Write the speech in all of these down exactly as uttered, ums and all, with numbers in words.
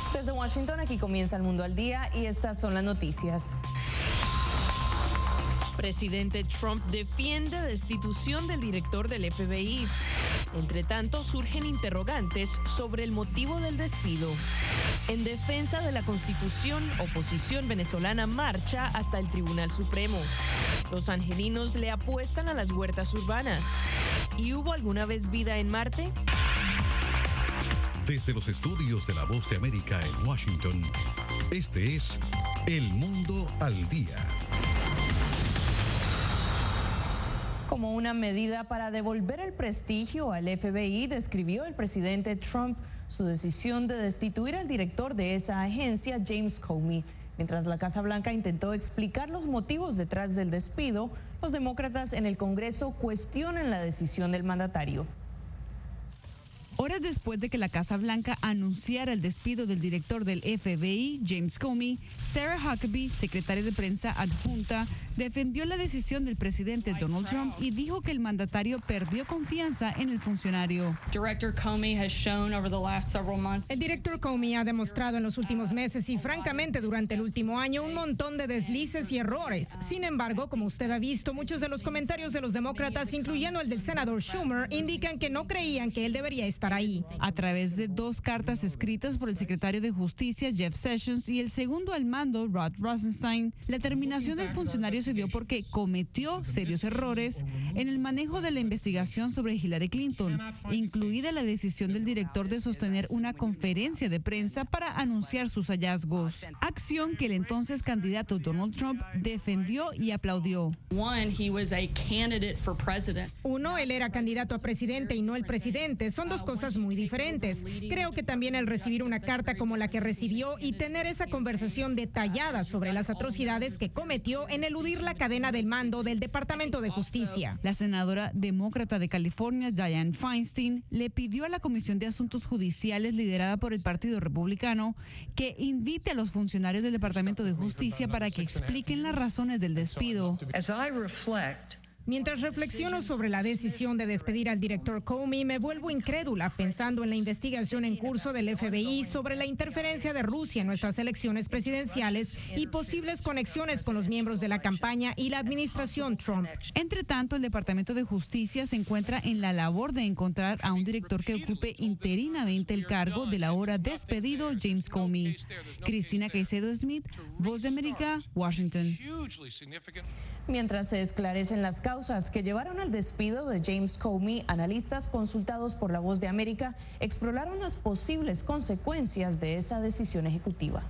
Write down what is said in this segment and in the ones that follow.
Desde Washington, aquí comienza El Mundo al Día y estas son las noticias. Presidente Trump defiende destitución del director del F B I. Entre tanto, surgen interrogantes sobre el motivo del despido. En defensa de la Constitución, oposición venezolana marcha hasta el Tribunal Supremo. Los angelinos le apuestan a las huertas urbanas. ¿Y hubo alguna vez vida en Marte? Desde los estudios de La Voz de América en Washington, este es El Mundo al Día. Como una medida para devolver el prestigio al F B I, describió el presidente Trump su decisión de destituir al director de esa agencia, James Comey. Mientras la Casa Blanca intentó explicar los motivos detrás del despido, los demócratas en el Congreso cuestionan la decisión del mandatario. Horas después de que la Casa Blanca anunciara el despido del director del F B I, James Comey, Sarah Huckabee, secretaria de prensa adjunta, defendió la decisión del presidente Donald Trump y dijo que el mandatario perdió confianza en el funcionario. El director Comey ha demostrado en los últimos meses y francamente durante el último año un montón de deslices y errores. Sin embargo, como usted ha visto, muchos de los comentarios de los demócratas, incluyendo el del senador Schumer, indican que no creían que él debería estar ahí. A través de dos cartas escritas por el secretario de Justicia, Jeff Sessions, y el segundo al mando, Rod Rosenstein, la terminación del funcionario se dio porque cometió serios errores en el manejo de la investigación sobre Hillary Clinton, incluida la decisión del director de sostener una conferencia de prensa para anunciar sus hallazgos, acción que el entonces candidato Donald Trump defendió y aplaudió. Uno, él era candidato a presidente y no el presidente. Son dos cosas muy diferentes. Creo que también el recibir una carta como la que recibió y tener esa conversación detallada sobre las atrocidades que cometió en eludir la cadena del mando del Departamento de Justicia. La senadora demócrata de California, Dianne Feinstein, le pidió a la Comisión de Asuntos Judiciales liderada por el Partido Republicano que invite a los funcionarios del Departamento de Justicia para que expliquen las razones del despido. Mientras reflexiono sobre la decisión de despedir al director Comey, me vuelvo incrédula pensando en la investigación en curso del F B I sobre la interferencia de Rusia en nuestras elecciones presidenciales y posibles conexiones con los miembros de la campaña y la administración Trump. Entre tanto, el Departamento de Justicia se encuentra en la labor de encontrar a un director que ocupe interinamente el cargo del ahora despedido James Comey. Cristina Caicedo Smith, Voz de América, Washington. Mientras se esclarecen las causas que llevaron al despido de James Comey, analistas consultados por La Voz de América exploraron las posibles consecuencias de esa decisión ejecutiva.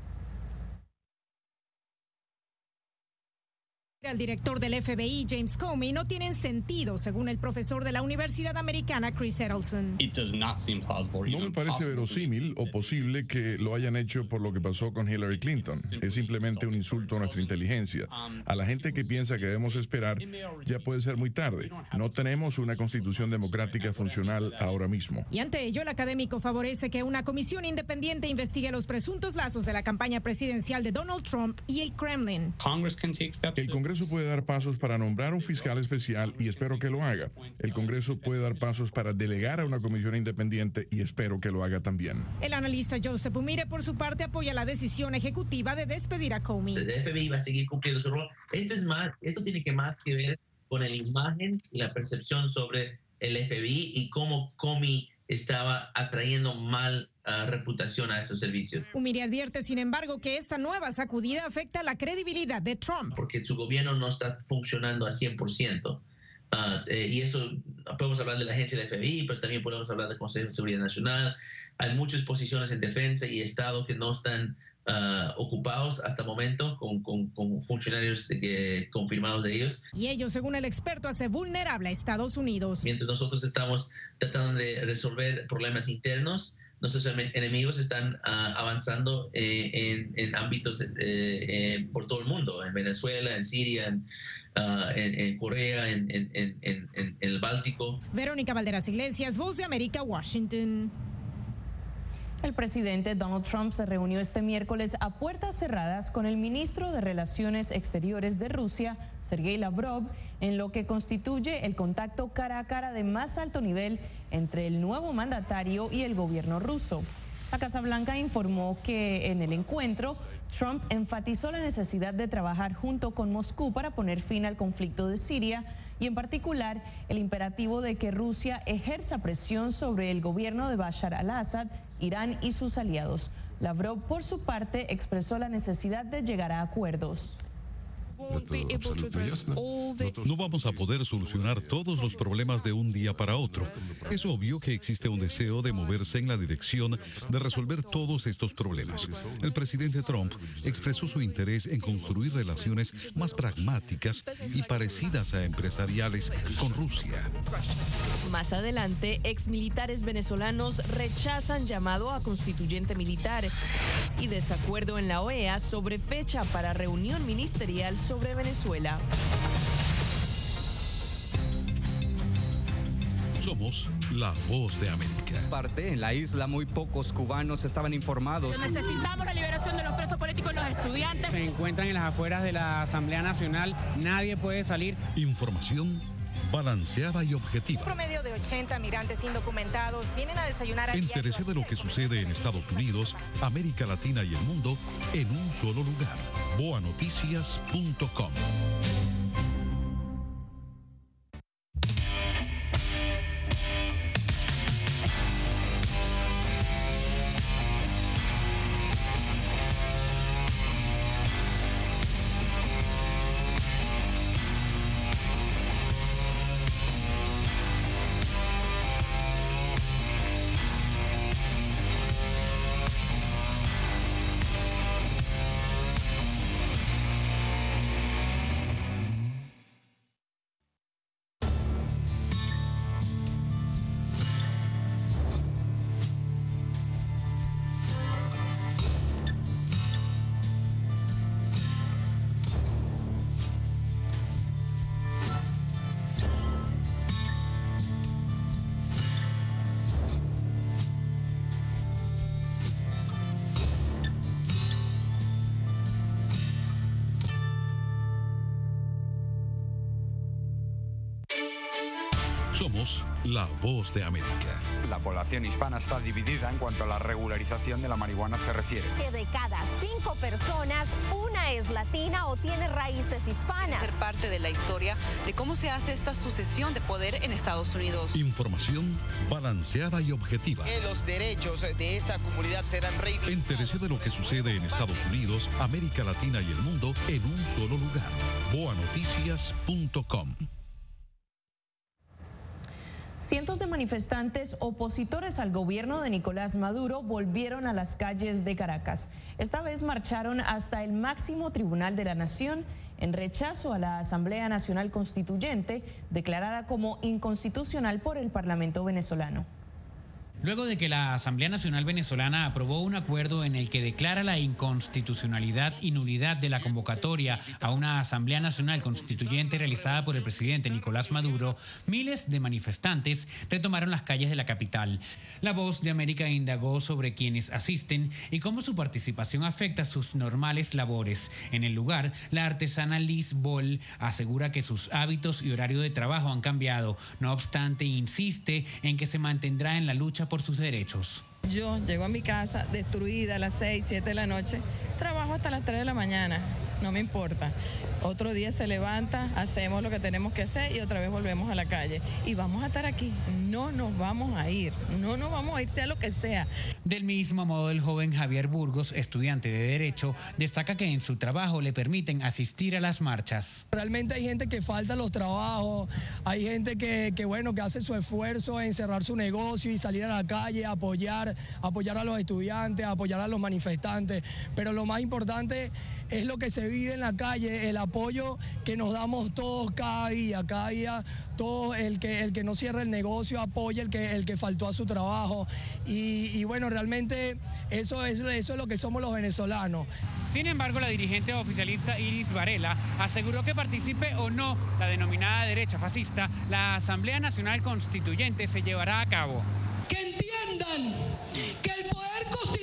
Al director del F B I, James Comey, no tienen sentido, según el profesor de la Universidad Americana, Chris Edelson. No me parece verosímil o posible que lo hayan hecho por lo que pasó con Hillary Clinton. Es simplemente un insulto a nuestra inteligencia. A la gente que piensa que debemos esperar, ya puede ser muy tarde. No tenemos una constitución democrática funcional ahora mismo. Y ante ello, el académico favorece que una comisión independiente investigue los presuntos lazos de la campaña presidencial de Donald Trump y el Kremlin. El Congreso El Congreso puede dar pasos para nombrar un fiscal especial y espero que lo haga. El Congreso puede dar pasos para delegar a una comisión independiente y espero que lo haga también. El analista Joseph Umire, por su parte, apoya la decisión ejecutiva de despedir a Comey. El F B I va a seguir cumpliendo su rol. Esto es más, esto tiene que más que ver con la imagen y la percepción sobre el F B I y cómo Comey estaba atrayendo mal uh, reputación a esos servicios. Umiri advierte, sin embargo, que esta nueva sacudida afecta la credibilidad de Trump. Porque su gobierno no está funcionando a cien por ciento. Uh, eh, y eso, podemos hablar de la agencia del F B I, pero también podemos hablar del Consejo de Seguridad Nacional. Hay muchas posiciones en defensa y Estado que no están Uh, ocupados hasta el momento con, con, con funcionarios de, eh, confirmados de ellos. Y ello, según el experto, hace vulnerable a Estados Unidos. Mientras nosotros estamos tratando de resolver problemas internos, nuestros enemigos están uh, avanzando eh, en, en ámbitos eh, eh, por todo el mundo, en Venezuela, en Siria, en, uh, en, en Corea, en, en, en, en, en el Báltico. Verónica Valderas Iglesias, Voz de América, Washington. El presidente Donald Trump se reunió este miércoles a puertas cerradas con el ministro de Relaciones Exteriores de Rusia, Sergei Lavrov, en lo que constituye el contacto cara a cara de más alto nivel entre el nuevo mandatario y el gobierno ruso. La Casa Blanca informó que en el encuentro Trump enfatizó la necesidad de trabajar junto con Moscú para poner fin al conflicto de Siria y en particular el imperativo de que Rusia ejerza presión sobre el gobierno de Bashar al-Assad, Irán y sus aliados. Lavrov, por su parte, expresó la necesidad de llegar a acuerdos. No vamos a poder solucionar todos los problemas de un día para otro. Es obvio que existe un deseo de moverse en la dirección de resolver todos estos problemas. El presidente Trump expresó su interés en construir relaciones más pragmáticas y parecidas a empresariales con Rusia. Más adelante, exmilitares venezolanos rechazan llamado a constituyente militar y desacuerdo en la O E A sobre fecha para reunión ministerial sobre Venezuela. Somos la voz de América. Parte en la isla, muy pocos cubanos estaban informados. Necesitamos la liberación de los presos políticos y los estudiantes. Se encuentran en las afueras de la Asamblea Nacional. Nadie puede salir. Información balanceada y objetiva. Un promedio de ochenta migrantes indocumentados vienen a desayunar. Entérese de lo que sucede en Estados Unidos, América Latina y el mundo en un solo lugar. boa noticias punto com. Somos la voz de América. La población hispana está dividida en cuanto a la regularización de la marihuana se refiere. Que de cada cinco personas, una es latina o tiene raíces hispanas. Ser parte de la historia de cómo se hace esta sucesión de poder en Estados Unidos. Información balanceada y objetiva. Que los derechos de esta comunidad serán reivindicados. Entérese de lo que sucede en Estados Unidos, América Latina y el mundo en un solo lugar. boa noticias punto com. Cientos de manifestantes opositores al gobierno de Nicolás Maduro volvieron a las calles de Caracas. Esta vez marcharon hasta el máximo tribunal de la nación en rechazo a la Asamblea Nacional Constituyente, declarada como inconstitucional por el Parlamento venezolano. Luego de que la Asamblea Nacional Venezolana aprobó un acuerdo en el que declara la inconstitucionalidad y nulidad de la convocatoria a una Asamblea Nacional Constituyente realizada por el presidente Nicolás Maduro, miles de manifestantes retomaron las calles de la capital. La Voz de América indagó sobre quienes asisten y cómo su participación afecta sus normales labores. En el lugar, la artesana Liz Boll asegura que sus hábitos y horario de trabajo han cambiado. No obstante, insiste en que se mantendrá en la lucha por sus derechos. Yo llego a mi casa destruida a las seis, siete de la noche, trabajo hasta las tres de la mañana, no me importa. Otro día se levanta, hacemos lo que tenemos que hacer y otra vez volvemos a la calle. Y vamos a estar aquí, no nos vamos a ir, no nos vamos a ir, sea lo que sea. Del mismo modo, el joven Javier Burgos, estudiante de Derecho, destaca que en su trabajo le permiten asistir a las marchas. Realmente hay gente que falta los trabajos, hay gente que, que bueno, que hace su esfuerzo en cerrar su negocio y salir a la calle, a apoyar, apoyar a los estudiantes, a apoyar a los manifestantes. Pero lo más importante es lo que se vive en la calle, el apoyo que nos damos todos cada día, cada día todo el que, el que no cierra el negocio apoya el que, el que faltó a su trabajo y, y bueno, realmente eso es, eso es lo que somos los venezolanos. Sin embargo, la dirigente oficialista Iris Varela aseguró que participe o no la denominada derecha fascista, la Asamblea Nacional Constituyente se llevará a cabo. Que entiendan que el poder constitucional